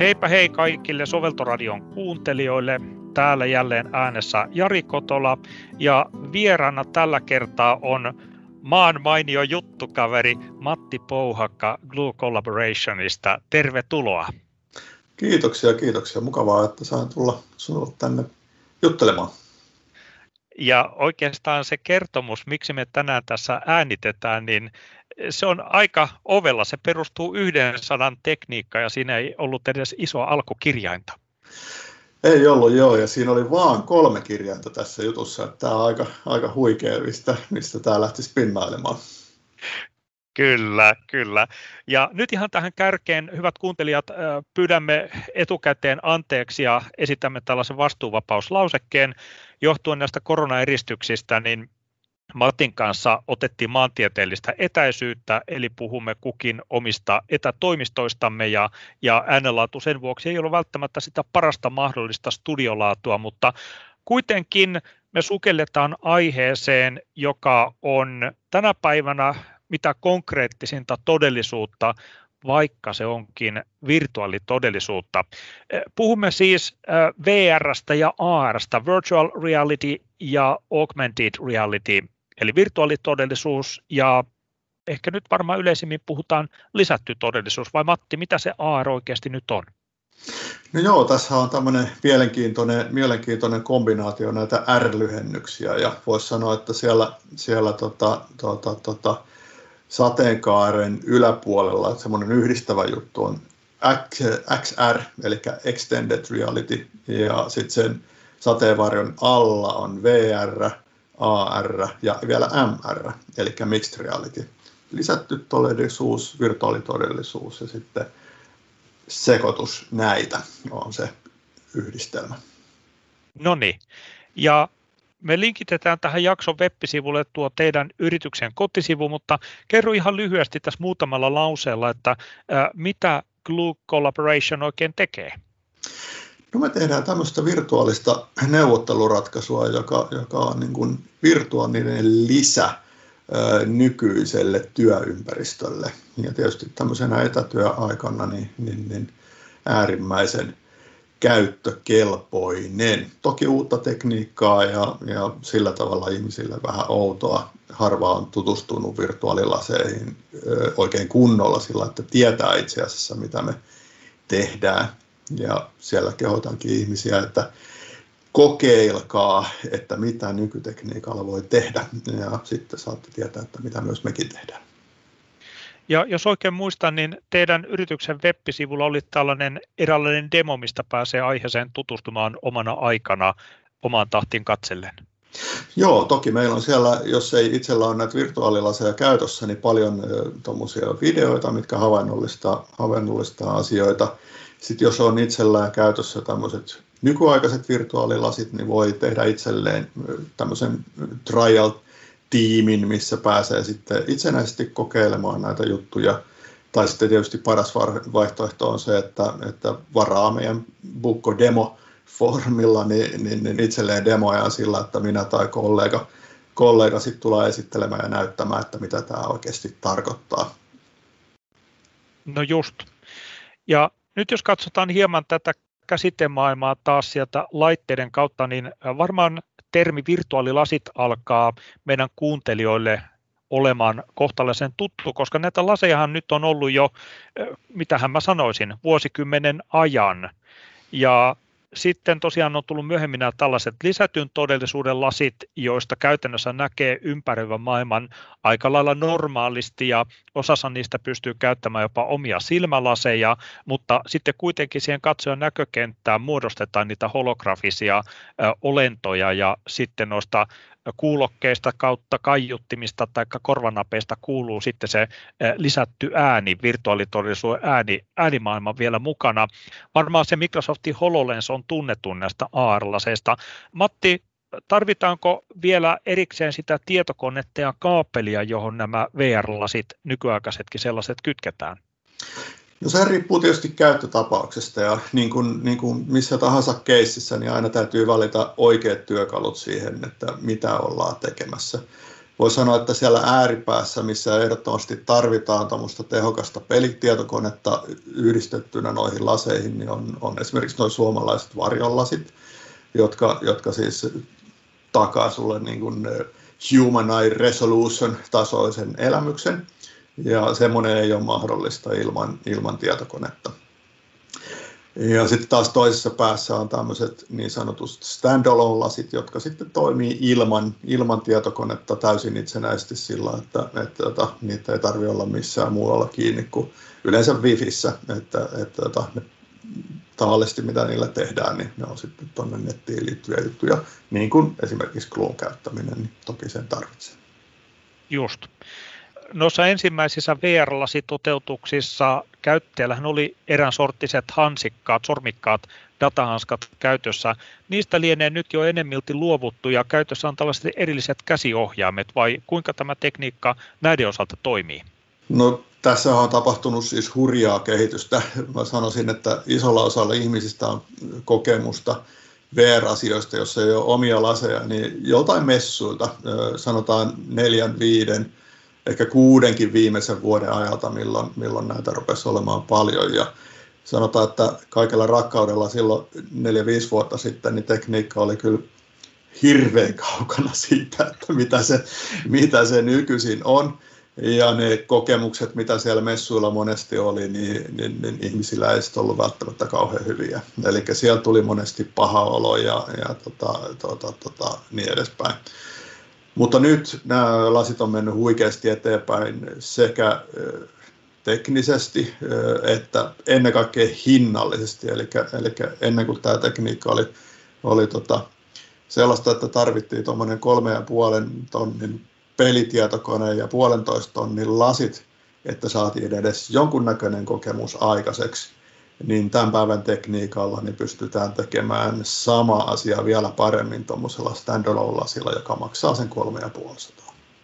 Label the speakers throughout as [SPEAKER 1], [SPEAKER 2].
[SPEAKER 1] Heipä hei kaikille Soveltoradion kuuntelijoille. Täällä jälleen äänessä Jari Kotola ja vieraana tällä kertaa on maan mainio juttukaveri Matti Pouhakka Glue Collaborationista. Tervetuloa.
[SPEAKER 2] Kiitoksia. Mukavaa, että saan tulla sinulle tänne juttelemaan.
[SPEAKER 1] Ja oikeastaan se kertomus, miksi me tänään tässä äänitetään, niin se on aika ovella. Se perustuu 100 tekniikkaan ja siinä ei ollut edes isoa alkukirjainta.
[SPEAKER 2] Ei ollut joo, ja siinä oli vaan 3 kirjainta tässä jutussa. Tämä on aika huikea, mistä tämä lähti spinnailemaan.
[SPEAKER 1] Kyllä. Ja nyt ihan tähän kärkeen, hyvät kuuntelijat, pyydämme etukäteen anteeksi ja esitämme tällaisen vastuuvapauslausekkeen. Johtuen näistä koronaeristyksistä, niin Matin kanssa otettiin maantieteellistä etäisyyttä, eli puhumme kukin omista etätoimistoistamme ja äänenlaatu sen vuoksi ei ole välttämättä sitä parasta mahdollista studiolaatua, mutta kuitenkin me sukelletaan aiheeseen, joka on tänä päivänä mitä konkreettisinta todellisuutta, vaikka se onkin virtuaalitodellisuutta. Puhumme siis VR:stä ja AR:sta, Virtual Reality ja Augmented Reality, eli virtuaalitodellisuus ja ehkä nyt varmaan yleisimmin puhutaan lisätty todellisuus, vai Matti, mitä se AR oikeasti nyt on?
[SPEAKER 2] No joo, tässä on tämmöinen mielenkiintoinen kombinaatio näitä R-lyhennyksiä ja voisi sanoa, että siellä sateenkaaren yläpuolella semmoinen yhdistävä juttu on XR, eli Extended Reality, ja sitten sen sateenvarjon alla on VR, AR ja vielä MR, eli Mixed Reality. Lisätty todellisuus, virtuaalitodellisuus ja sitten sekoitus näitä on se yhdistelmä.
[SPEAKER 1] Noniin, ja me linkitetään tähän jakson web-sivulle tuo teidän yrityksen kotisivu, mutta kerro ihan lyhyesti tässä muutamalla lauseella, että mitä Glue Collaboration oikein tekee?
[SPEAKER 2] No me tehdään tämmöistä virtuaalista neuvotteluratkaisua, joka on niin kuin virtuaalinen lisä nykyiselle työympäristölle. Ja tietysti tämmöisenä etätyöaikana niin äärimmäisen käyttökelpoinen. Toki uutta tekniikkaa ja sillä tavalla ihmisille vähän outoa. Harva on tutustunut virtuaalilaseihin oikein kunnolla sillä, että tietää itse asiassa mitä me tehdään. Ja siellä kehotankin ihmisiä, että kokeilkaa, että mitä nykytekniikalla voi tehdä. Ja sitten saatte tietää, että mitä myös mekin tehdään.
[SPEAKER 1] Ja jos oikein muistan, niin teidän yrityksen web-sivulla oli tällainen eräänlainen demo, mistä pääsee aiheeseen tutustumaan omana aikana omaan tahtiin katsellen.
[SPEAKER 2] Joo, toki meillä on siellä, jos ei itsellä ole näitä virtuaalilaseja käytössä, niin paljon tuommoisia videoita, mitkä havainnollistaa asioita. Sitten jos on itsellään käytössä tämmöiset nykyaikaiset virtuaalilasit, niin voi tehdä itselleen tämmöisen trial-tiimin, missä pääsee sitten itsenäisesti kokeilemaan näitä juttuja. Tai sitten tietysti paras vaihtoehto on se, että varaa meidän Bukko Demo-foorumilla niin itselleen demoja sillä, että minä tai kollega sitten tulee esittelemään ja näyttämään, että mitä tämä oikeasti tarkoittaa.
[SPEAKER 1] No just. Ja nyt jos katsotaan hieman tätä käsitemaailmaa taas sieltä laitteiden kautta, niin varmaan termi virtuaalilasit alkaa meidän kuuntelijoille olemaan kohtalaisen tuttu, koska näitä lasejahan nyt on ollut jo, mitähän mä sanoisin, vuosikymmenen ajan. Ja sitten tosiaan on tullut myöhemmin nämä tällaiset lisätyn todellisuuden lasit, joista käytännössä näkee ympäröivän maailman aika lailla normaalisti ja osassa niistä pystyy käyttämään jopa omia silmälaseja, mutta sitten kuitenkin siihen katsojan näkökenttään muodostetaan niitä holografisia olentoja ja sitten noista kuulokkeista kautta kaiuttimista tai korvanapeista kuuluu sitten se lisätty ääni, virtuaalitodellisuuden äänimaailma vielä mukana. Varmaan se Microsoftin HoloLens on tunnettu näistä AR-laseista. Matti, tarvitaanko vielä erikseen sitä tietokonetta ja kaapelia, johon nämä VR-lasit, nykyaikaisetkin sellaiset kytketään?
[SPEAKER 2] No se riippuu tietysti käyttötapauksesta ja niin kuin missä tahansa keississä, niin aina täytyy valita oikeat työkalut siihen, että mitä ollaan tekemässä. voi sanoa, että siellä ääripäässä, missä ehdottomasti tarvitaan tämmöistä tehokasta pelitietokonetta yhdistettynä noihin laseihin, niin on esimerkiksi nuo suomalaiset varjonlasit, jotka siis takaa sulle niin kuin human eye resolution -tasoisen elämyksen, ja semmoinen ei ole mahdollista ilman tietokonetta. Ja sitten taas toisessa päässä on tämmöiset niin sanotut standalone-lasit, jotka sitten toimii ilman tietokonetta täysin itsenäisesti sillä, että niitä ei tarvitse olla missään muualla kiinni kuin yleensä Wifissä, että ne tavallisesti mitä niillä tehdään, niin ne on sitten tuonne nettiin liittyviä juttuja, niin kuin esimerkiksi Gluun käyttäminen, niin toki sen tarvitsee.
[SPEAKER 1] Just. Noissa ensimmäisissä VR-lasitoteutuksissa käyttäjällähän oli erään sorttiset hansikkaat, sormikkaat datahanskat käytössä. Niistä lienee nyt jo enemmälti luovuttu ja käytössä on tällaiset erilliset käsiohjaimet, vai kuinka tämä tekniikka näiden osalta toimii?
[SPEAKER 2] No tässä on tapahtunut siis hurjaa kehitystä. Mä sanoisin, että isolla osalla ihmisistä on kokemusta VR-asioista, jossa ei ole omia laseja, niin joltain messuilta, sanotaan 4, 5, ehkä 6 viimeisen vuoden ajalta, milloin näitä rupesi olemaan paljon. Ja sanotaan, että kaikella rakkaudella silloin 4-5 vuotta sitten niin tekniikka oli kyllä hirveän kaukana siitä, että mitä se nykyisin on. Ja ne kokemukset, mitä siellä messuilla monesti oli, niin ihmisillä ei sitten ollut välttämättä kauhean hyviä. Eli siellä tuli monesti paha olo ja niin edespäin. Mutta nyt nämä lasit on mennyt huikeasti eteenpäin sekä teknisesti että ennen kaikkea hinnallisesti. Eli ennen kuin tämä tekniikka oli sellaista, että tarvittiin tuommoinen 3,5 tonnin pelitietokone ja 1,5 tonnin lasit, että saatiin edes jonkunnäköinen kokemus aikaiseksi, niin tämän päivän tekniikalla niin pystytään tekemään sama asia vielä paremmin tuommoisella standalone-lasilla, joka maksaa sen 350.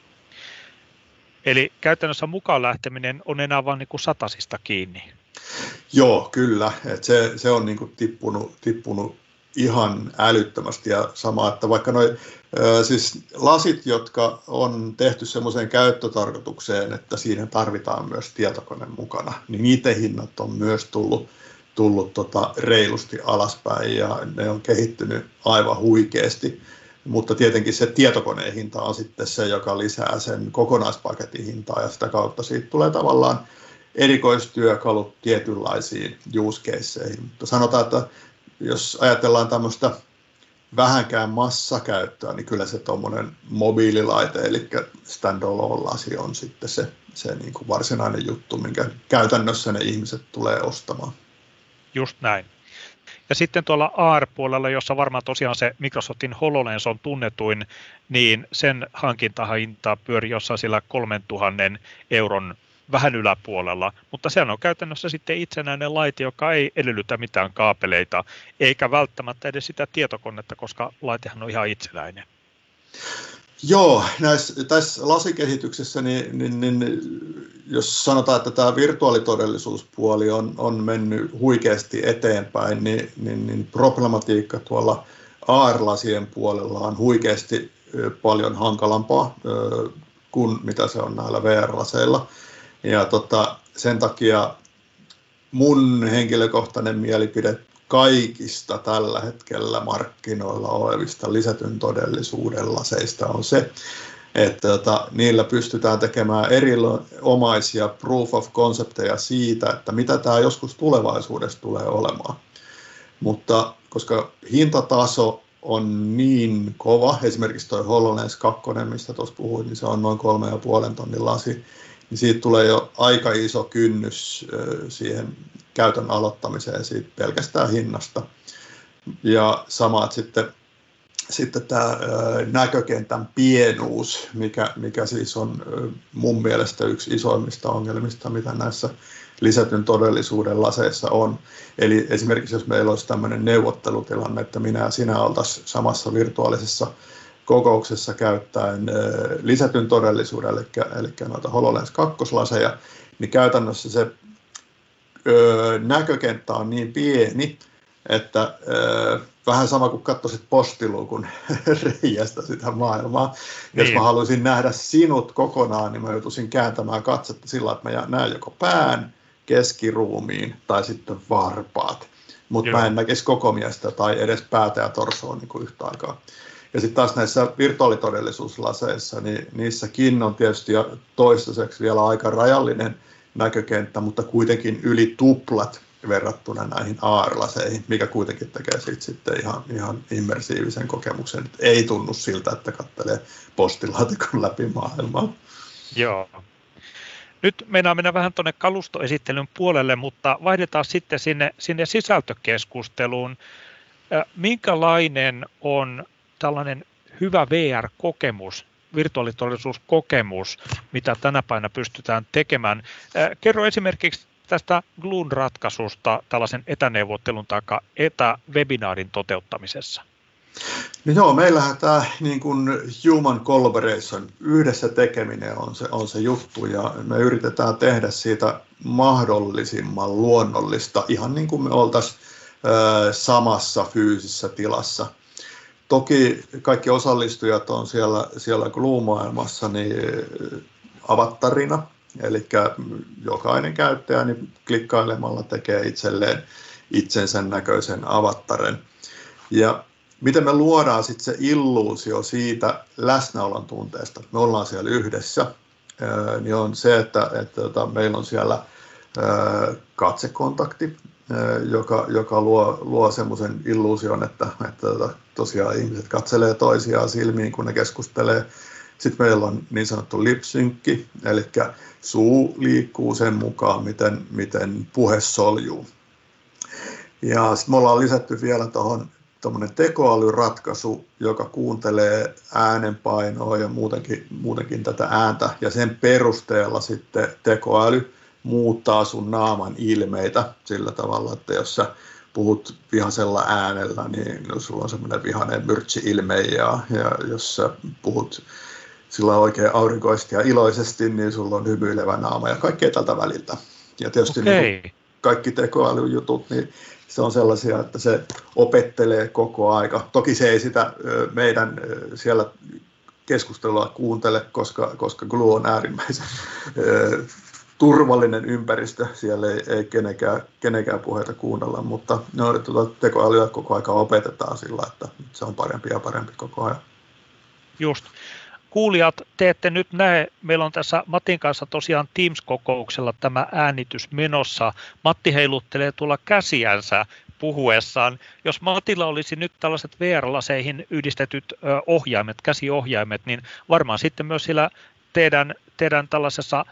[SPEAKER 1] Eli käytännössä mukaan lähteminen on enää vain niin kuin satasista kiinni.
[SPEAKER 2] Joo, kyllä. Et se on niin kuin tippunut ihan älyttömästi ja sama, että vaikka noi siis lasit, jotka on tehty semmoiseen käyttötarkoitukseen, että siinä tarvitaan myös tietokone mukana, niin niiden hinnat on myös tullut reilusti alaspäin ja ne on kehittynyt aivan huikeasti. Mutta tietenkin se tietokoneen hinta on sitten se, joka lisää sen kokonaispaketin hintaa ja sitä kautta siitä tulee tavallaan erikoistyökalut tietynlaisiin use caseihin. Mutta sanotaan, että jos ajatellaan tämmöistä vähänkään massakäyttöä, niin kyllä se tuommoinen mobiililaite, eli standalone-lasi on sitten se niin kuin varsinainen juttu, minkä käytännössä ne ihmiset tulee ostamaan.
[SPEAKER 1] Just näin. Ja sitten tuolla AR-puolella, jossa varmaan tosiaan se Microsoftin HoloLens on tunnetuin, niin sen hankintahinta pyörii jossain sillä 3,000 euron vähän yläpuolella, mutta sehän on käytännössä sitten itsenäinen laite, joka ei edellytä mitään kaapeleita, eikä välttämättä edes sitä tietokonetta, koska laitehan on ihan itsenäinen.
[SPEAKER 2] Joo, tässä lasikehityksessä, niin jos sanotaan, että tämä virtuaalitodellisuuspuoli on mennyt huikeasti eteenpäin, niin problematiikka tuolla AR-lasien puolella on huikeasti paljon hankalampaa kuin mitä se on näillä VR-laseilla. Ja sen takia mun henkilökohtainen mielipide kaikista tällä hetkellä markkinoilla olevista lisätyn todellisuuden laseista on se, että niillä pystytään tekemään erinomaisia proof of concepteja siitä, että mitä tämä joskus tulevaisuudessa tulee olemaan. Mutta koska hintataso on niin kova, esimerkiksi tuo HoloLens 2, mistä tuossa puhuin, niin se on noin 3,5 tonnin lasi, niin siitä tulee jo aika iso kynnys siihen käytön aloittamiseen siitä pelkästään hinnasta. Ja sama, että sitten tämä näkökentän pienuus, mikä siis on mun mielestä yksi isoimmista ongelmista, mitä näissä lisätyn todellisuuden laseissa on. Eli esimerkiksi jos meillä olisi tämmöinen neuvottelutilanne, että minä ja sinä oltaisiin samassa virtuaalisessa kokouksessa käyttäen lisätyn todellisuuden, eli noita HoloLens 2-laseja, niin käytännössä se näkökenttä on niin pieni, että vähän sama kuin katsoisit postiluukun reiästä sitä maailmaa. Niin. Jos mä haluaisin nähdä sinut kokonaan, niin mä joutuisin kääntämään katsetta sillä, että mä näen joko pään, keskiruumiin tai sitten varpaat. Mutta mä en näkisi koko miestä tai edes päätä ja torsoa niin kuin yhtä aikaa. Ja sitten taas näissä virtuaalitodellisuuslaseissa, niin niissäkin on tietysti toistaiseksi vielä aika rajallinen näkökenttä, mutta kuitenkin yli tuplat verrattuna näihin AR-laseihin, mikä kuitenkin tekee siitä sitten ihan immersiivisen kokemuksen. Ei tunnu siltä, että katselee postilaatikon läpi maailmaa.
[SPEAKER 1] Joo. Nyt meinaa mennä vähän tuonne kalustoesittelyn puolelle, mutta vaihdetaan sitten sinne sisältökeskusteluun. Minkälainen on tällainen hyvä VR-kokemus, virtuaalitodellisuuskokemus, mitä tänä päivänä pystytään tekemään? Kerro esimerkiksi tästä Gluun ratkaisusta tällaisen etäneuvottelun tai etäwebinaarin toteuttamisessa.
[SPEAKER 2] No joo, meillähän tämä niin kuin human collaboration, yhdessä tekeminen on se juttu, ja me yritetään tehdä siitä mahdollisimman luonnollista, ihan niin kuin me oltaisiin samassa fyysisessä tilassa. Toki kaikki osallistujat on siellä Glue-maailmassa niin avattarina, eli jokainen käyttäjä niin klikkailemalla tekee itselleen itsensä näköisen avattaren. Ja miten me luodaan sitten se illuusio siitä läsnäolon tunteesta, että me ollaan siellä yhdessä, niin on se, että meillä on siellä katsekontakti, joka luo semmoisen illuusion, että tosiaan ihmiset katselee toisiaan silmiin, kun ne keskustelee. Sitten meillä on niin sanottu lip-synkki, eli suu liikkuu sen mukaan, miten puhe soljuu. Ja sitten me ollaan lisätty vielä tuohon tuommoinen tekoälyratkaisu, joka kuuntelee äänenpainoa ja muutenkin tätä ääntä, ja sen perusteella sitten tekoäly muuttaa sun naaman ilmeitä sillä tavalla, että jos sä puhut vihaisella äänellä, niin sulla on semmoinen vihainen myrtsi-ilme, ja jos sä puhut sillä oikein aurinkoisesti ja iloisesti, niin sulla on hymyilevä naama ja kaikkea tältä väliltä. Ja tietysti niin kaikki tekoälyjutut, niin se on sellaisia, että se opettelee koko aika. Toki se ei sitä meidän siellä keskustelua kuuntele, koska Glue on äärimmäisen turvallinen ympäristö. Siellä ei kenenkään puheita kuunnella, mutta tekoälyä koko aika opetetaan sillä, että se on parempi ja parempi koko ajan.
[SPEAKER 1] Just. Kuulijat, te ette nyt näe, meillä on tässä Matin kanssa tosiaan Teams-kokouksella tämä äänitys menossa. Matti heiluttelee tuolla käsiänsä puhuessaan. Jos Matilla olisi nyt tällaiset VR-laseihin yhdistetyt ohjaimet, käsiohjaimet, niin varmaan sitten myös sillä teidän tällaisessa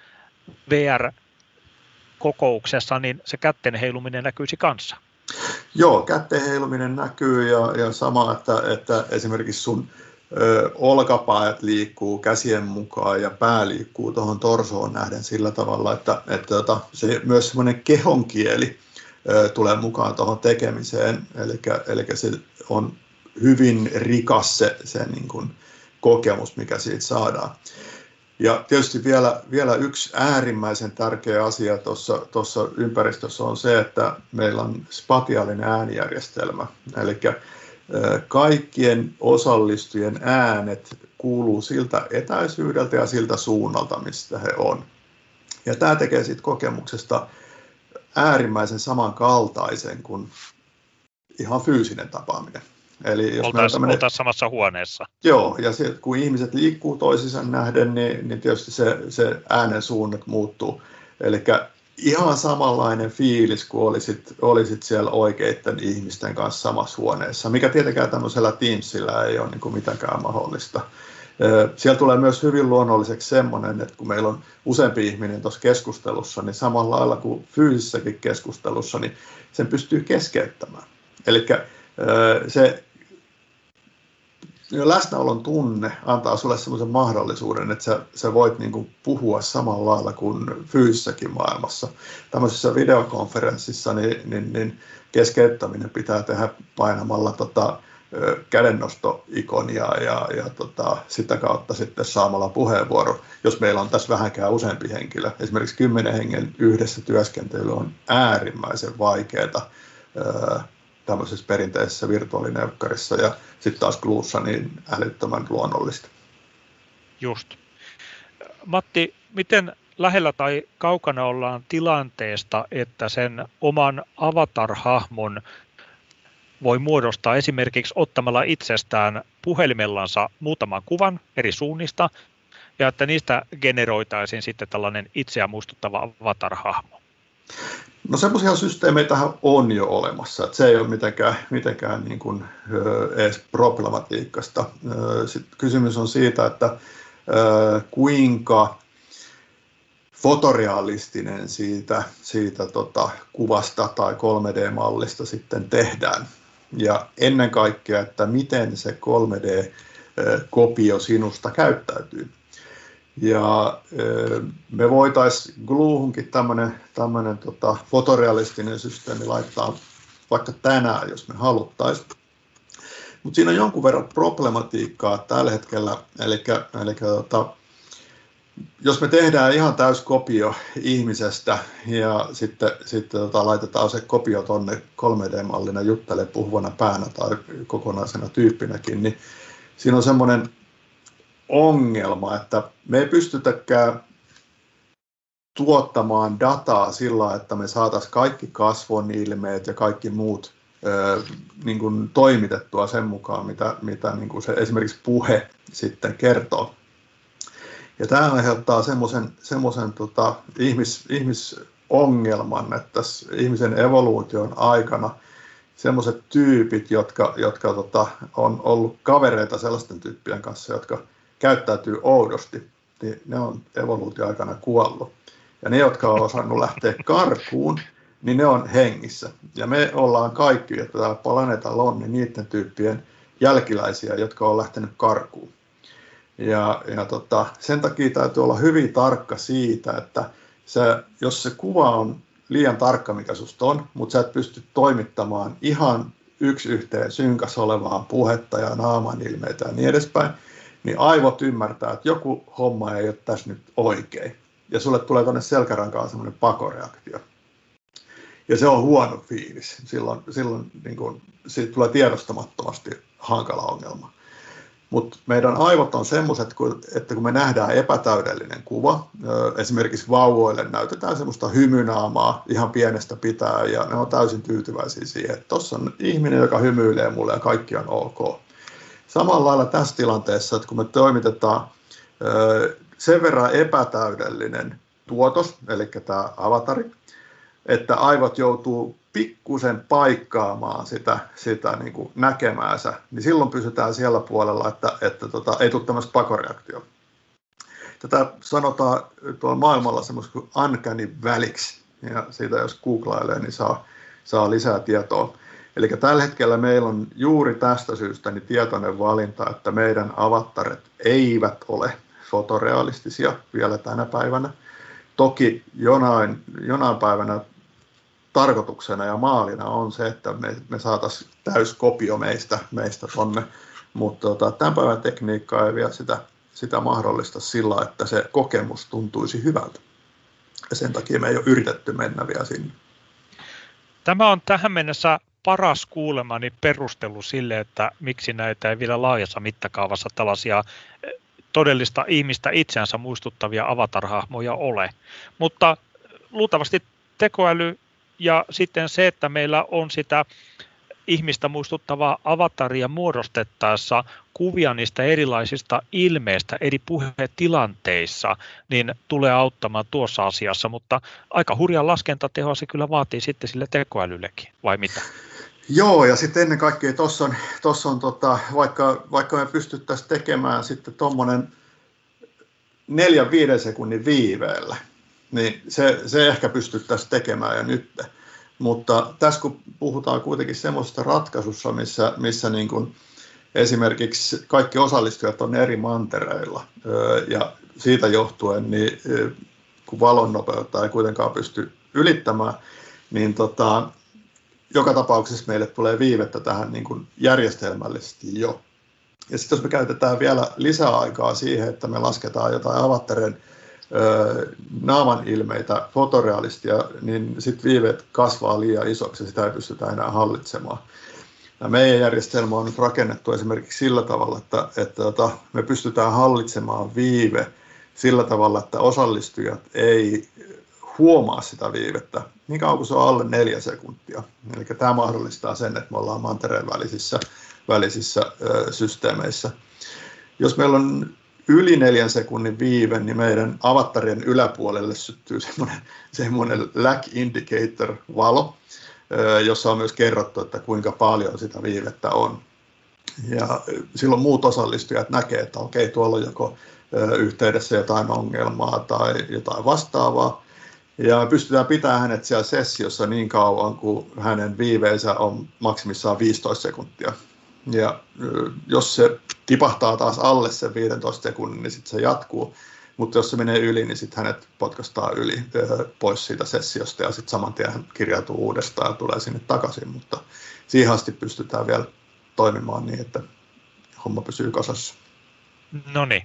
[SPEAKER 1] VR-kokouksessa niin se kätten heiluminen näkyisi kanssa.
[SPEAKER 2] Joo, kätten heiluminen näkyy ja sama, että esimerkiksi sun olkapäät liikkuu käsien mukaan ja pää liikkuu tuohon torsoon nähden sillä tavalla, että se myös semmoinen kehonkieli tulee mukaan tuohon tekemiseen, eli se on hyvin rikas se niin kuin kokemus, mikä siitä saadaan. Ja tietysti vielä yksi äärimmäisen tärkeä asia tuossa ympäristössä on se, että meillä on spatiaalinen äänijärjestelmä, eli kaikkien osallistujien äänet kuuluu siltä etäisyydeltä ja siltä suunnalta, mistä he on. Ja tämä tekee siitä kokemuksesta äärimmäisen samankaltaisen kuin ihan fyysinen tapaaminen. Eli jos
[SPEAKER 1] oltaisiin samassa huoneessa.
[SPEAKER 2] Joo, ja kun ihmiset liikkuu toisiinsa nähden, niin tietysti se äänen suunnat muuttuu. Eli ihan samanlainen fiilis, kun olisit siellä oikeiden ihmisten kanssa samassa huoneessa, mikä tietenkään tämmöisellä Teamsillä ei ole niin kuin mitenkään mahdollista. Siellä tulee myös hyvin luonnolliseksi semmoinen, että kun meillä on useampi ihminen tuossa keskustelussa, niin samalla lailla kuin fyysisessäkin keskustelussa, niin sen pystyy keskeyttämään. Eli se läsnäolon tunne antaa sulle semmoisen mahdollisuuden, että sä voit niin kuin puhua samalla lailla kuin fyysisessäkin maailmassa. Tämmöisessä videokonferenssissa niin keskeyttäminen pitää tehdä painamalla kädennostoikonia ja sitä kautta sitten saamalla puheenvuoro, jos meillä on tässä vähänkään useampi henkilö. Esimerkiksi 10 hengen yhdessä työskentely on äärimmäisen vaikeaa tämmöisessä perinteisessä virtuaalineukkarissa ja sitten taas Gluussa niin älyttömän luonnollista.
[SPEAKER 1] Just. Matti, miten lähellä tai kaukana ollaan tilanteesta, että sen oman avatar-hahmon voi muodostaa esimerkiksi ottamalla itsestään puhelimellansa muutaman kuvan eri suunnista, ja että niistä generoitaisiin sitten tällainen itseä muistuttava avatar-hahmo?
[SPEAKER 2] No semmoisia systeemeitähän on jo olemassa, että se ei ole mitenkään niin kuin edes problematiikasta. Sitten kysymys on siitä, että kuinka fotorealistinen siitä kuvasta tai 3D-mallista sitten tehdään. Ja ennen kaikkea, että miten se 3D-kopio sinusta käyttäytyy. Ja me voitaisiin Gluuhunkin tämmöinen fotorealistinen systeemi laittaa vaikka tänään, jos me haluttaisiin. Mutta siinä on jonkun verran problematiikkaa tällä hetkellä, eli jos me tehdään ihan täyskopio ihmisestä ja sitten laitetaan se kopio tuonne 3D-mallina juttelee puhuvana päänä tai kokonaisena tyyppinäkin, niin siinä on semmoinen ongelma, että me ei pystytäkään tuottamaan dataa sillä, että me saataisiin kaikki kasvon ilmeet ja kaikki muut niin kuin toimitettua sen mukaan, mitä niin kuin se esimerkiksi puhe sitten kertoo. Ja tämä aiheuttaa semmoisen ihmisongelman, että ihmisen evoluution aikana semmoiset tyypit, jotka on ollut kavereita sellaisten tyyppien kanssa, jotka käyttäytyy oudosti, niin ne on evoluution aikana kuollut. Ja ne, jotka on osannut lähteä karkuun, niin ne on hengissä. Ja me ollaan kaikki, jotka täällä planeetalla on, niin niiden tyyppien jälkiläisiä, jotka on lähtenyt karkuun. Ja sen takia täytyy olla hyvin tarkka siitä, että jos se kuva on liian tarkka, mikä susta on, mutta sä et pysty toimittamaan ihan yksi yhteen synkäs olevaa puhetta ja naaman ilmeitä ja niin edespäin, niin aivot ymmärtää, että joku homma ei ole tässä nyt oikein. Ja sulle tulee tuonne selkärankaan semmoinen pakoreaktio. Ja se on huono fiilis. Silloin niin kun, siitä tulee tiedostamattomasti hankala ongelma. Mutta meidän aivot on semmoiset, että kun me nähdään epätäydellinen kuva, esimerkiksi vauvoille näytetään semmoista hymynaamaa ihan pienestä pitäen, ja ne on täysin tyytyväisiä siihen, että tuossa on ihminen, joka hymyilee mulle ja kaikki on ok. Samalla lailla tässä tilanteessa, että kun me toimitetaan sen verran epätäydellinen tuotos, eli tämä avatari, että aivot joutuu pikkusen paikkaamaan sitä niin kuin näkemäänsä, niin silloin pysytään siellä puolella, että ei tule tämmöistä pakoreaktioa. Tätä sanotaan tuolla maailmalla semmoista kuin uncanny valleyksi, ja siitä jos googlailee, niin saa lisää tietoa. Eli tällä hetkellä meillä on juuri tästä syystä niin tietoinen valinta, että meidän avataret eivät ole fotorealistisia vielä tänä päivänä. Toki jonain päivänä tarkoituksena ja maalina on se, että me saataisiin täyskopio meistä tonne, mutta tämän päivän tekniikka ei vielä sitä mahdollista sillä, että se kokemus tuntuisi hyvältä. Ja sen takia me ei ole yritetty mennä vielä sinne.
[SPEAKER 1] Tämä on tähän mennessä paras kuulemani perustelu sille, että miksi näitä ei vielä laajassa mittakaavassa tällaisia todellista ihmistä itseänsä muistuttavia avatar-hahmoja ole. Mutta luultavasti tekoäly ja sitten se, että meillä on sitä ihmistä muistuttavaa avataria muodostettaessa kuvia niistä erilaisista ilmeistä eri puhetilanteissa, niin tulee auttamaan tuossa asiassa, mutta aika hurjan laskentatehoa se kyllä vaatii sitten sille tekoälyllekin, vai mitä?
[SPEAKER 2] Joo, ja sitten ennen kaikkea tuossa on vaikka me pystyttäisiin tekemään sitten tuommoinen 4-5 sekunnin viiveellä, niin se ehkä pystyttäisiin tekemään jo nyt. Mutta tässä kun puhutaan kuitenkin semmoisesta ratkaisussa, missä niin kuin esimerkiksi kaikki osallistujat on eri mantereilla, ja siitä johtuen, niin kun valonnopeutta ei kuitenkaan pysty ylittämään, niin joka tapauksessa meille tulee viivettä tähän niin kuin järjestelmällisesti jo. Ja sitten jos me käytetään vielä lisää aikaa siihen, että me lasketaan jotain avattaren naaman ilmeitä, fotorealistia, niin sitten viiveet kasvaa liian isoksi ja sitä ei pystytä enää hallitsemaan. Ja meidän järjestelmä on nyt rakennettu esimerkiksi sillä tavalla, että me pystytään hallitsemaan viive sillä tavalla, että osallistujat ei huomaa sitä viivettä niin kauan kuin se on alle 4 sekuntia. Eli tämä mahdollistaa sen, että me ollaan mantereen välisissä systeemeissä. Jos meillä on yli 4 sekunnin viive, niin meidän avattarien yläpuolelle syttyy semmoinen lag indicator-valo, jossa on myös kerrottu, että kuinka paljon sitä viivettä on. Ja silloin muut osallistujat näkee, että okei, tuolla on joko yhteydessä jotain ongelmaa tai jotain vastaavaa. Ja me pystytään pitämään hänet siellä sessiossa niin kauan, kun hänen viiveensä on maksimissaan 15 sekuntia. Ja jos se tipahtaa taas alle sen 15 sekunnin, niin sitten se jatkuu. Mutta jos se menee yli, niin sitten hänet potkaistaan pois siitä sessiosta ja sitten saman tien hän kirjautuu uudestaan ja tulee sinne takaisin. Mutta siihen asti pystytään vielä toimimaan niin, että homma pysyy kasassa.
[SPEAKER 1] No niin.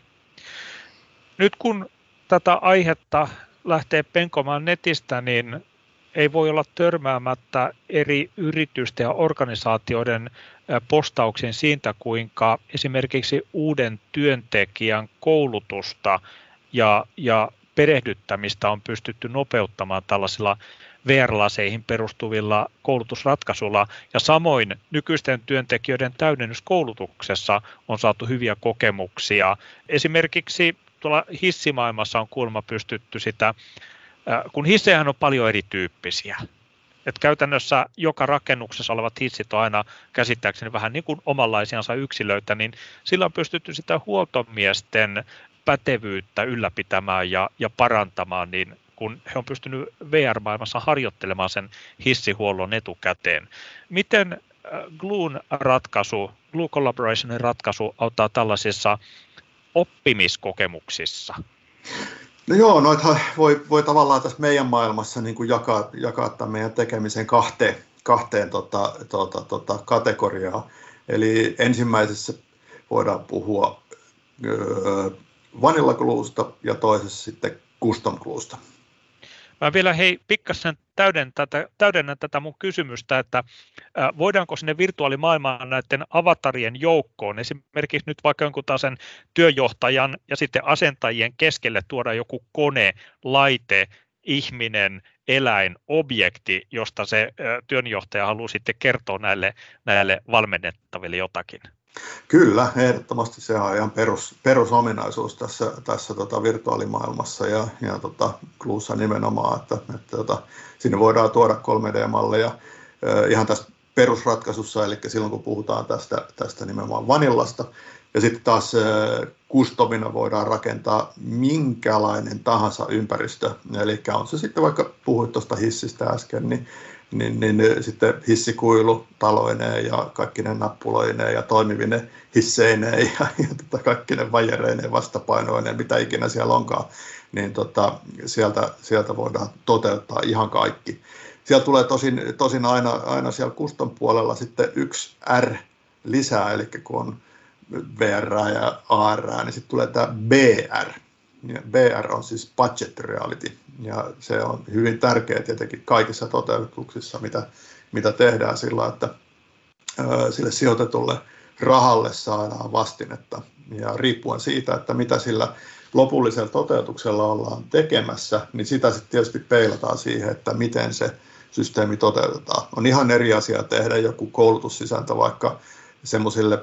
[SPEAKER 1] Nyt kun tätä aihetta lähtee penkomaan netistä, niin ei voi olla törmäämättä eri yritysten ja organisaatioiden postauksiin siitä, kuinka esimerkiksi uuden työntekijän koulutusta ja perehdyttämistä on pystytty nopeuttamaan tällaisilla VR-laseihin perustuvilla koulutusratkaisuilla, ja samoin nykyisten työntekijöiden täydennyskoulutuksessa on saatu hyviä kokemuksia. Esimerkiksi tuolla hissimaailmassa on kuulemma pystytty sitä, kun hissejähän on paljon erityyppisiä. Että käytännössä joka rakennuksessa olevat hissit on aina käsittääkseni vähän niin kuin omanlaisiansa yksilöitä, niin sillä on pystytty sitä huoltomiesten pätevyyttä ylläpitämään ja parantamaan, niin kun he on pystynyt VR-maailmassa harjoittelemaan sen hissihuollon etukäteen. Miten Glue Collaborationin ratkaisu auttaa tällaisissa oppimiskokemuksissa?
[SPEAKER 2] No joo, noita voi tavallaan tässä meidän maailmassa niin kuin jakaa tämän meidän tekemisen kahteen kategoriaan. Eli ensimmäisessä voidaan puhua Vanilla Gluesta ja toisessa sitten Custom Gluesta.
[SPEAKER 1] Mä vielä pikkasen täydennän tätä mun kysymystä, että voidaanko sinne virtuaalimaailmaan näiden avatarien joukkoon, esimerkiksi nyt vaikka jonkun taas sen työjohtajan ja sitten asentajien keskelle tuoda joku kone, laite, ihminen, eläin, objekti, josta se työnjohtaja haluaa sitten kertoa näille valmennettaville jotakin?
[SPEAKER 2] Kyllä, ehdottomasti se on ihan perusominaisuus tässä virtuaalimaailmassa ja Gluessa nimenomaan, että sinne voidaan tuoda 3D-malleja ihan tässä perusratkaisussa, eli silloin kun puhutaan tästä nimenomaan vanillasta, ja sitten taas customina voidaan rakentaa minkälainen tahansa ympäristö, eli on se sitten vaikka puhuit tuosta hissistä äsken, niin sitten hissikuilu taloineen ja kaikki ne nappuloineen ja toimivine hisseineen ja kaikki ne vajereineen, vastapainoineen, mitä ikinä siellä onkaan, niin sieltä voidaan toteuttaa ihan kaikki. Siellä tulee tosin aina siellä custom puolella sitten yksi R lisää, eli kun on VR ja AR, niin sitten tulee tämä BR. Ja BR on siis budget reality, ja se on hyvin tärkeä tietenkin kaikissa toteutuksissa, mitä tehdään sillä, että sille sijoitetulle rahalle saadaan vastinetta. Ja riippuen siitä, että mitä sillä lopullisella toteutuksella ollaan tekemässä, niin sitä sitten tietysti peilataan siihen, että miten se systeemi toteutetaan. On ihan eri asia tehdä joku koulutussisältö vaikka semmoisille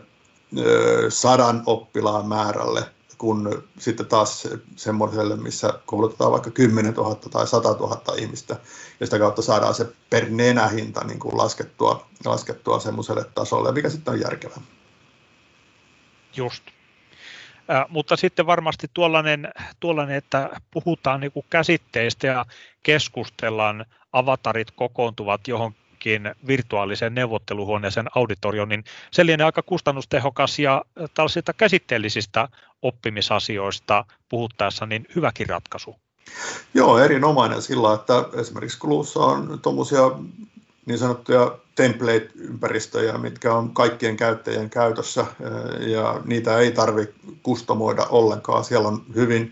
[SPEAKER 2] 100 oppilaan määrälle, kun sitten taas semmoiselle, missä koulutetaan vaikka 10 000 tai 100 000 ihmistä, ja sitä kautta saadaan se per nenähinta niin kuin laskettua semmoiselle tasolle, mikä sitten on järkevää.
[SPEAKER 1] Just. Mutta sitten varmasti tuollainen, että puhutaan niin kuin käsitteistä ja keskustellaan, avatarit kokoontuvat johonkin virtuaaliseen neuvotteluhuoneeseen auditorioon, niin se lienee aika kustannustehokas ja tällaisista käsitteellisistä oppimisasioista puhuttaessa niin hyväkin ratkaisu.
[SPEAKER 2] Joo, erinomainen sillä, että esimerkiksi Gluessa on tuommoisia niin sanottuja template-ympäristöjä, mitkä on kaikkien käyttäjien käytössä, ja niitä ei tarvitse kustomoida ollenkaan. Siellä on hyvin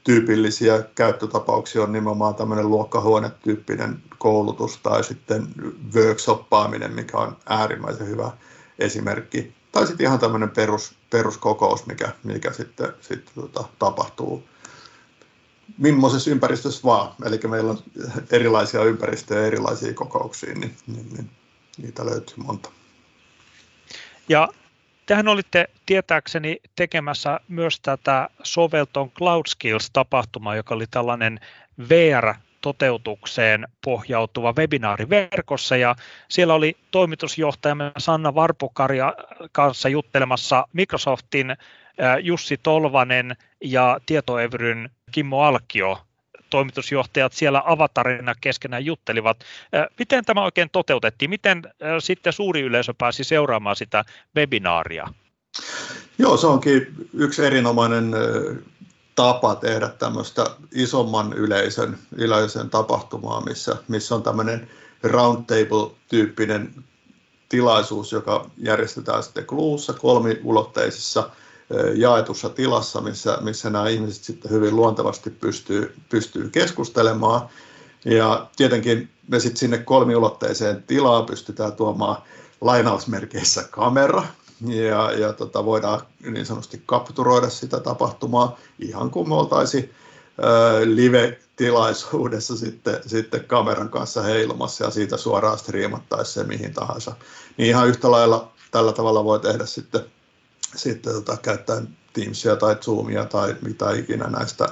[SPEAKER 2] tyypillisiä käyttötapauksia on nimenomaan tämmöinen luokkahuonetyyppinen koulutus tai sitten workshoppaaminen, mikä on äärimmäisen hyvä esimerkki. Tai sitten ihan tämmöinen peruskokous, mikä sitten tapahtuu millaisessa ympäristössä vaan. Eli meillä on erilaisia ympäristöjä ja erilaisia kokouksia, niin niitä löytyy monta.
[SPEAKER 1] Ja tehän olitte tietääkseni tekemässä myös tätä Sovelton Cloud Skills-tapahtumaa, joka oli tällainen VR-toteutukseen pohjautuva webinaari verkossa, ja siellä oli toimitusjohtajamme Sanna Varpukaria kanssa juttelemassa Microsoftin Jussi Tolvanen ja Tietoevryn Kimmo Alkio. Toimitusjohtajat siellä avatarina keskenään juttelivat. Miten tämä oikein toteutettiin? Miten sitten suuri yleisö pääsi seuraamaan sitä webinaaria?
[SPEAKER 2] Joo, se onkin yksi erinomainen tapa tehdä tämmöistä isomman yleisön tapahtumaa, missä on tämmöinen roundtable-tyyppinen tilaisuus, joka järjestetään sitten Gluussa kolmiulotteisessa jaetussa tilassa, missä nämä ihmiset sitten hyvin luontevasti pystyy keskustelemaan. Ja tietenkin me sitten sinne kolmiulotteiseen tilaan pystytään tuomaan lainausmerkeissä kamera, ja voidaan niin sanotusti kapturoida sitä tapahtumaa ihan kuin me oltaisiin live-tilaisuudessa sitten kameran kanssa heilumassa ja siitä suoraan striimattaisiin se mihin tahansa. Niin ihan yhtä lailla tällä tavalla voi tehdä sitten käyttäen Teamsia tai Zoomia tai mitä ikinä näistä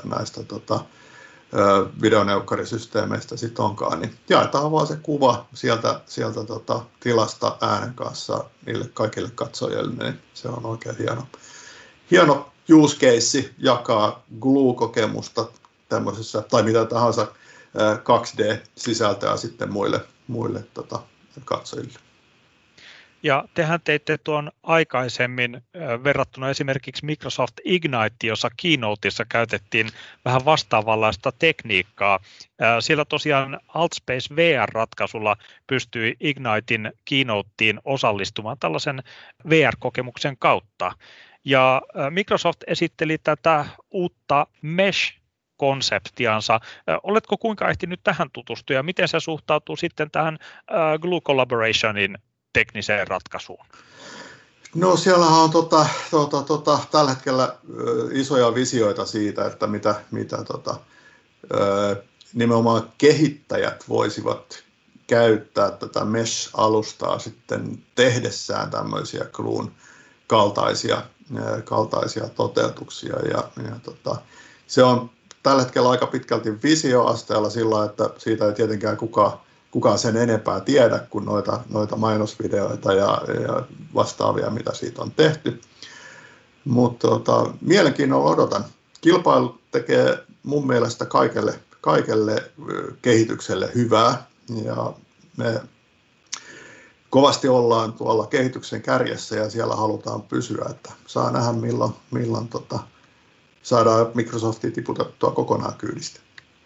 [SPEAKER 2] videoneukkarisysteemeistä sitten onkaan, niin jaetaan vaan se kuva sieltä tilasta äänen kanssa niille kaikille katsojille, niin se on oikein hieno use case jakaa Glue-kokemusta tämmöisessä tai mitä tahansa 2D-sisältöä sitten muille katsojille.
[SPEAKER 1] Ja tehän teitte tuon aikaisemmin verrattuna esimerkiksi Microsoft Ignite, jossa Keynoteissa käytettiin vähän vastaavanlaista tekniikkaa. Siellä tosiaan Altspace VR-ratkaisulla pystyi Ignitein Keynoteen osallistumaan tällaisen VR-kokemuksen kautta. Ja Microsoft esitteli tätä uutta Mesh-konseptiansa. Oletko kuinka ehtinyt tähän tutustua ja miten se suhtautuu sitten tähän Glue Collaborationin tekniseen ratkaisuun?
[SPEAKER 2] No siellähän on tällä hetkellä isoja visioita siitä, että mitä nimenomaan kehittäjät voisivat käyttää tätä Mesh-alustaa sitten tehdessään tämmöisiä Gluen kaltaisia toteutuksia. Se on tällä hetkellä aika pitkälti visioasteella sillä, että siitä ei tietenkään kukaan sen enempää tiedä kuin noita mainosvideoita ja vastaavia, mitä siitä on tehty. Mutta mielenkiinnolla odotan. Kilpailu tekee mun mielestä kaikelle kehitykselle hyvää, ja me kovasti ollaan tuolla kehityksen kärjessä ja siellä halutaan pysyä, että saa nähdä milloin saadaan Microsoftia tiputettua kokonaan kyydistä.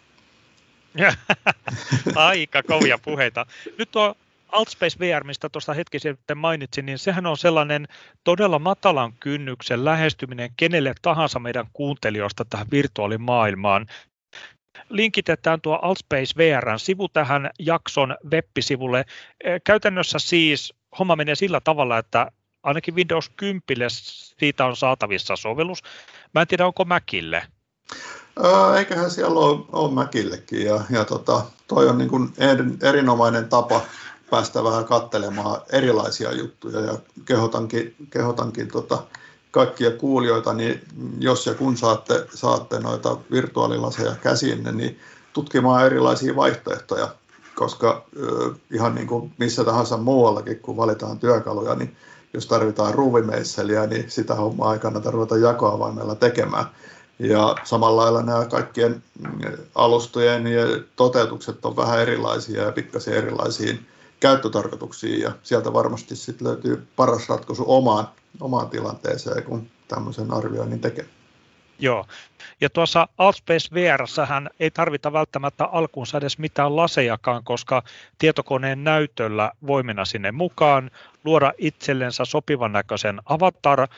[SPEAKER 1] Aika kovia puheita. Nyt tuo Altspace VR, mistä tuosta hetki sitten mainitsin, niin sehän on sellainen todella matalan kynnyksen lähestyminen kenelle tahansa meidän kuuntelijoista tähän virtuaalimaailmaan. Linkitetään tuo Altspace VR:n sivu tähän jakson web-sivulle. Käytännössä siis homma menee sillä tavalla, että ainakin Windows 10 siitä on saatavissa sovellus. Mä en tiedä, onko Macille.
[SPEAKER 2] Eiköhän siellä ole Macillekin, ja toi on niin kuin erinomainen tapa päästä vähän katselemaan erilaisia juttuja, ja kehotankin kaikkia kuulijoita, niin jos ja kun saatte noita virtuaalilaseja käsinne, niin tutkimaan erilaisia vaihtoehtoja, koska ihan niin kuin missä tahansa muuallakin, kun valitaan työkaluja, niin jos tarvitaan ruuvimeisseliä, niin sitä hommaa ei kannata ruveta jakoavaimella tekemään. Ja samalla lailla nämä kaikkien alustojen ja toteutukset on vähän erilaisia ja pikkasen erilaisiin käyttötarkoituksiin, ja sieltä varmasti sitten löytyy paras ratkaisu omaan tilanteeseen, kun tämmöisen arvioinnin tekee.
[SPEAKER 1] Joo, ja tuossa Altspace VR:ssähän ei tarvita välttämättä alkuunsa edes mitään lasejakaan, koska tietokoneen näytöllä voi mennä sinne mukaan, luoda itsellensä sopivan näköisen avatar,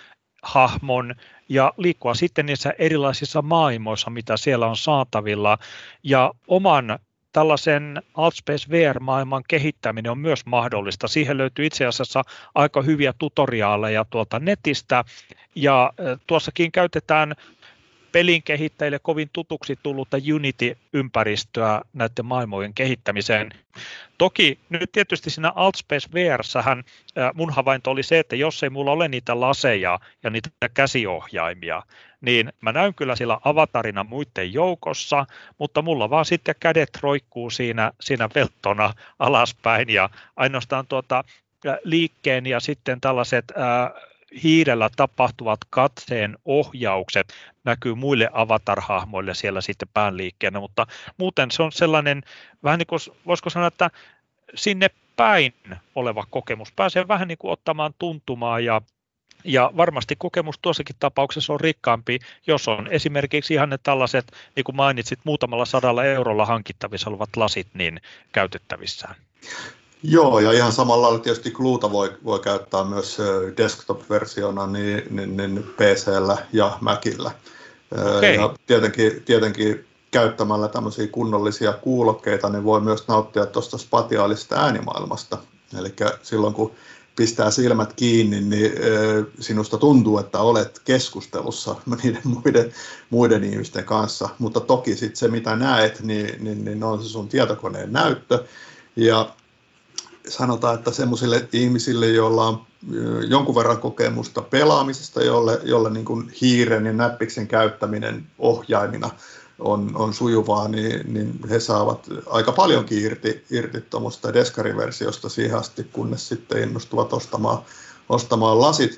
[SPEAKER 1] hahmon ja liikkua sitten niissä erilaisissa maailmoissa, mitä siellä on saatavilla, ja oman tällaisen Altspace VR-maailman kehittäminen on myös mahdollista. Siihen löytyy itse asiassa aika hyviä tutoriaaleja tuolta netistä, ja tuossakin käytetään pelin kehittäjille kovin tutuksi tullutta Unity-ympäristöä näiden maailmojen kehittämiseen. Toki nyt tietysti siinä Altspace VR:ssähän mun havainto oli se, että jos ei mulla ole niitä laseja ja niitä käsiohjaimia, niin mä näyn kyllä sillä avatarina muiden joukossa, mutta mulla vaan sitten kädet roikkuu siinä velttona alaspäin ja ainoastaan liikkeen ja sitten tällaiset hiirellä tapahtuvat katseen ohjaukset näkyy muille avatar-hahmoille siellä sitten päänliikkeenä, mutta muuten se on sellainen vähän niin kuin, voisiko sanoa, että sinne päin oleva kokemus. Pääsee vähän niin kuin ottamaan tuntumaa ja varmasti kokemus tuossakin tapauksessa on rikkaampi, jos on esimerkiksi ihan ne tällaiset, niin kuin mainitsit, muutamalla 100 eurolla hankittavissa olevat lasit niin käytettävissään.
[SPEAKER 2] Joo, ja ihan samalla lailla tietysti Gluuta voi käyttää myös desktop-versiona niin PC:llä ja Macillä. Okay. Ja tietenkin käyttämällä tämmöisiä kunnollisia kuulokkeita, niin voi myös nauttia tuosta spatiaalisesta äänimaailmasta. Eli silloin kun pistää silmät kiinni, niin sinusta tuntuu, että olet keskustelussa niiden muiden ihmisten kanssa. Mutta toki sitten se, mitä näet, niin on se sun tietokoneen näyttö. Ja sanotaan, että semmoisille ihmisille, joilla on jonkun verran kokemusta pelaamisesta, jolle niin kuin hiiren ja näppiksen käyttäminen ohjaimina on sujuvaa, niin he saavat aika paljonkin irti tuommoista deskariversiosta siihen asti, kunnes sitten innostuvat ostamaan lasit.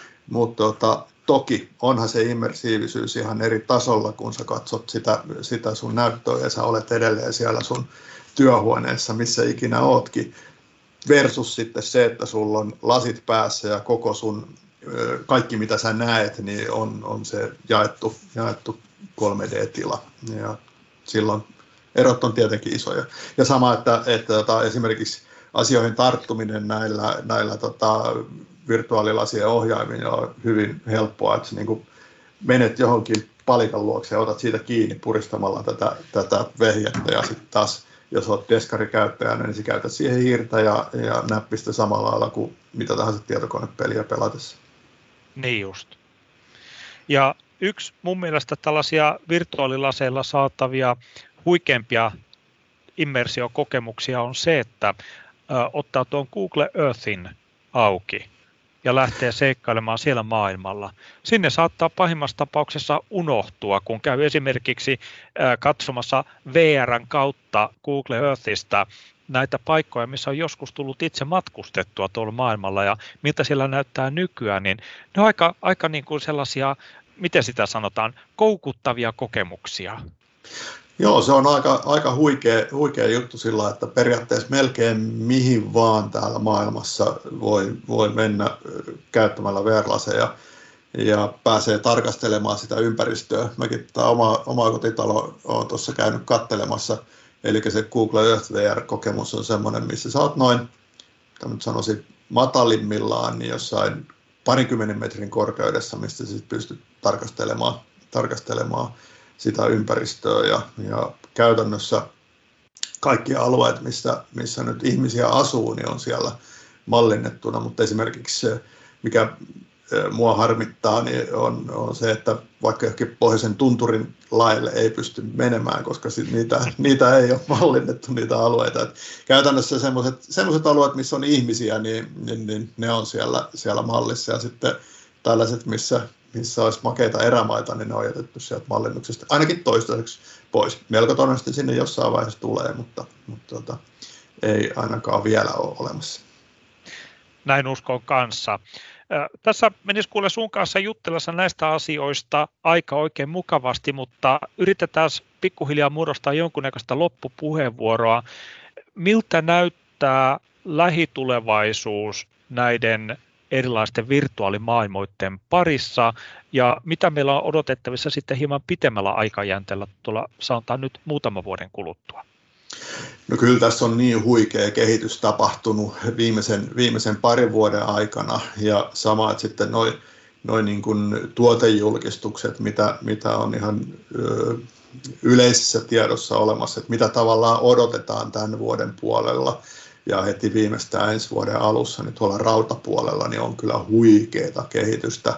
[SPEAKER 2] Mutta toki onhan se immersiivisyys ihan eri tasolla, kun sä katsot sitä sun näyttöä ja sä olet edelleen siellä sun työhuoneessa, missä ikinä ootkin. Versus sitten se, että sulla on lasit päässä ja koko sun, kaikki mitä sä näet, niin on se jaettu 3D-tila. Ja silloin erot on tietenkin isoja. Ja sama, että esimerkiksi asioihin tarttuminen näillä virtuaalilasien ohjaimilla on hyvin helppoa, että niin kuin menet johonkin palikan luokse ja otat siitä kiinni puristamalla tätä vehjettä ja sitten taas jos olet deskarikäyttäjänä, niin sä käytät siihen hiirtä ja näppistä samalla lailla kuin mitä tahansa tietokonepeliä pelatessa.
[SPEAKER 1] Niin just. Ja yksi mun mielestä tällaisia virtuaalilaseilla saatavia huikeampia immersiokokemuksia on se, että ottaa tuon Google Earthin auki ja lähtee seikkailemaan siellä maailmalla. Sinne saattaa pahimmassa tapauksessa unohtua, kun käy esimerkiksi katsomassa VR:n kautta Google Earthista näitä paikkoja, missä on joskus tullut itse matkustettua tuolla maailmalla ja miltä siellä näyttää nykyään, niin ne on aika niin kuin sellaisia, miten sitä sanotaan, koukuttavia kokemuksia.
[SPEAKER 2] Joo, se on aika huikea juttu sillä, että periaatteessa melkein mihin vaan täällä maailmassa voi mennä käyttämällä VR-laseja ja pääsee tarkastelemaan sitä ympäristöä. Mäkin oma kotitalo olen tuossa käynyt katselemassa, eli se Google Earth VR-kokemus on semmoinen, missä sä oot noin, sanoisin, matalimmillaan, niin jossain 20 metrin korkeudessa, mistä sä pystyt tarkastelemaan sitä ympäristöä ja käytännössä kaikki alueet, missä nyt ihmisiä asuu, niin on siellä mallinnettuna, mutta esimerkiksi se, mikä mua harmittaa, niin on se, että vaikka johonkin pohjoisen tunturin laille ei pysty menemään, koska niitä ei ole mallinnettu niitä alueita. Et käytännössä sellaiset alueet, missä on ihmisiä, niin ne on siellä mallissa ja sitten tällaiset, missä olisi makeita erämaita, niin ne on jätetty sieltä mallinnuksesta ainakin toistaiseksi pois. Melko todennäköisesti sinne jossain vaiheessa tulee, mutta ei ainakaan vielä ole olemassa.
[SPEAKER 1] Näin uskon kanssa. Tässä menisi kuule sun kanssa juttelassa näistä asioista aika oikein mukavasti, mutta yritetään pikkuhiljaa muodostaa jonkunnäköistä loppupuheenvuoroa. Miltä näyttää lähitulevaisuus näiden erilaisten virtuaalimaailmoiden parissa ja mitä meillä on odotettavissa sitten hieman pitemmällä aikajänteellä tuolla sanotaan nyt muutaman vuoden kuluttua?
[SPEAKER 2] No kyllä tässä on niin huikea kehitys tapahtunut viimeisen parin vuoden aikana ja sama, että sitten noin niin kuin tuotejulkistukset, mitä on ihan yleisessä tiedossa olemassa, että mitä tavallaan odotetaan tämän vuoden puolella ja heti viimeistään ensi vuoden alussa, niin tuolla rautapuolella niin on kyllä huikeaa kehitystä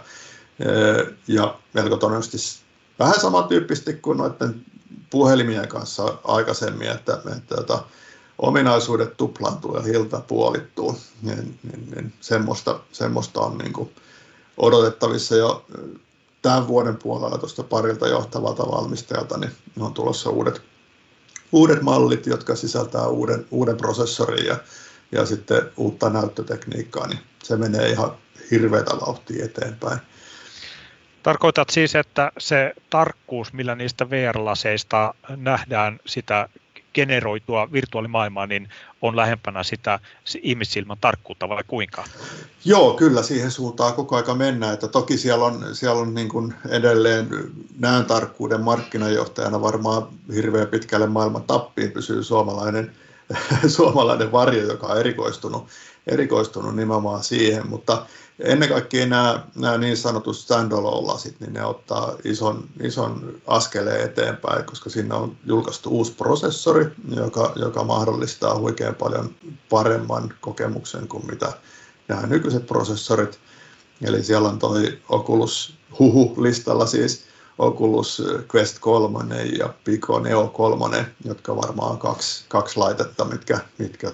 [SPEAKER 2] ja melko todennäköisesti vähän samantyyppisesti kuin noiden puhelimien kanssa aikaisemmin, että ominaisuudet tuplaantuu ja hilta puolittuu, niin semmoista on niin kuin odotettavissa jo tämän vuoden puolella tuosta parilta johtavalta valmistajalta, niin on tulossa uudet mallit, jotka sisältää uuden prosessorin ja sitten uutta näyttötekniikkaa, niin se menee ihan hirveätä vauhtia eteenpäin.
[SPEAKER 1] Tarkoitat siis, että se tarkkuus, millä niistä VR-laseista nähdään sitä generoitua virtuaalimaailmaa, niin on lähempänä sitä ihmissilmän tarkkuutta vai kuinka?
[SPEAKER 2] Joo, kyllä siihen suuntaan koko aika mennään. Että toki siellä on niin kuin edelleen näön tarkkuuden markkinajohtajana varmaan hirveän pitkälle maailman tappiin pysyy suomalainen varjo, joka on erikoistunut nimenomaan siihen, mutta ennen kaikkea nämä niin sanotut standalone-lasit, niin ne ottaa ison askeleen eteenpäin, koska siinä on julkaistu uusi prosessori, joka mahdollistaa huikean paljon paremman kokemuksen kuin mitä nämä nykyiset prosessorit. Eli siellä on toi Oculus listalla siis Oculus Quest 3 ja Pico Neo 3, jotka varmaan on kaksi laitetta, mitkä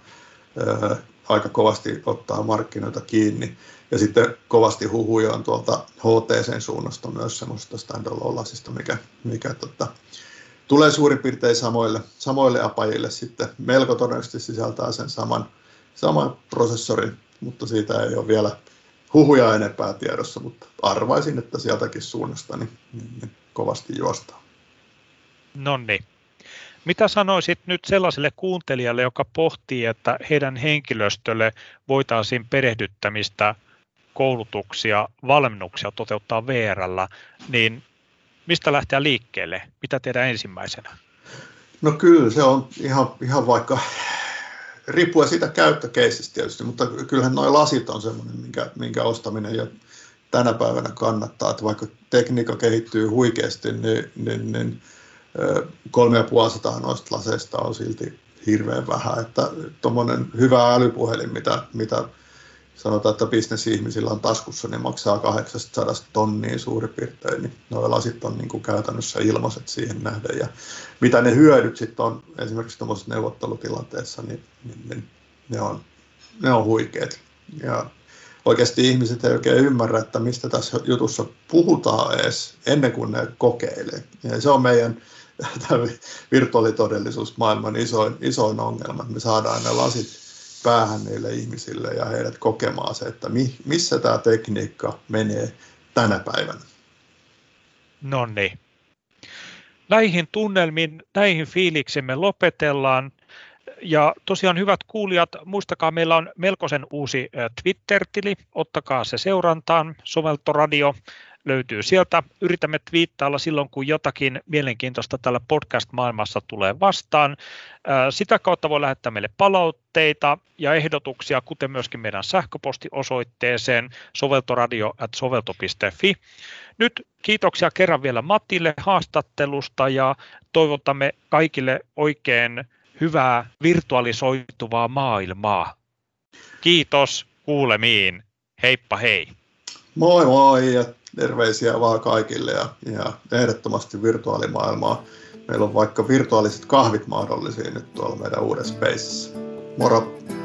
[SPEAKER 2] aika kovasti ottaa markkinoita kiinni. Ja sitten kovasti huhuja on tuolta HTC:n suunnasta myös semmoista standalone-lasista, mikä tulee suurin piirtein samoille apajille sitten. Melko todennäköisesti sisältää sen saman prosessorin, mutta siitä ei ole vielä huhuja enempää tiedossa, mutta arvaisin, että sieltäkin suunnasta niin kovasti juostaan.
[SPEAKER 1] Noniin. Mitä sanoisit nyt sellaiselle kuuntelijalle, joka pohtii, että heidän henkilöstölle voitaisiin perehdyttämistä, koulutuksia, valmennuksia toteuttaa VR:llä, niin mistä lähteä liikkeelle? Mitä tehdään ensimmäisenä?
[SPEAKER 2] No kyllä, se on ihan vaikka, riippuen siitä käyttökeisistä tietysti, mutta kyllähän nuo lasit on semmoinen, minkä ostaminen jo tänä päivänä kannattaa, että vaikka tekniikka kehittyy huikeasti, niin 350 noista laseista on silti hirveän vähän, että tuommoinen hyvä älypuhelin, mitä sanotaan, että bisnesihmisillä on taskussa, niin maksaa 800 tonnia suurin piirtein, niin nuo lasit on niin kuin käytännössä ilmaiset siihen nähden, ja mitä ne hyödyt sitten on esimerkiksi tuommoisessa neuvottelutilanteessa, niin ne on huikeat, ja oikeasti ihmiset ei oikein ymmärrä, että mistä tässä jutussa puhutaan edes ennen kuin ne kokeilee, ja se on meidän virtuaalitodellisuusmaailman isoin ongelma, että me saadaan ne lasit päähän niille ihmisille ja heidät kokemaan se, että missä tämä tekniikka menee tänä päivänä.
[SPEAKER 1] No niin. Näihin tunnelmiin, näihin fiiliksiin me lopetellaan. Ja tosiaan hyvät kuulijat, muistakaa, meillä on melkoisen uusi Twitter-tili, ottakaa se seurantaan, Soveltoradio löytyy sieltä. Yritämme twiittailla silloin, kun jotakin mielenkiintoista tällä podcast-maailmassa tulee vastaan. Sitä kautta voi lähettää meille palautteita ja ehdotuksia, kuten myöskin meidän sähköpostiosoitteeseen soveltoradio@sovelto.fi. Nyt kiitoksia kerran vielä Matille haastattelusta ja toivotamme kaikille oikein hyvää virtualisoituvaa maailmaa. Kiitos, kuulemiin. Heippa hei.
[SPEAKER 2] Moi moi ja terveisiä vaan kaikille ja ehdottomasti virtuaalimaailmaa. Meillä on vaikka virtuaaliset kahvit mahdollisia nyt tuolla meidän uudessa Spacessa. Moro!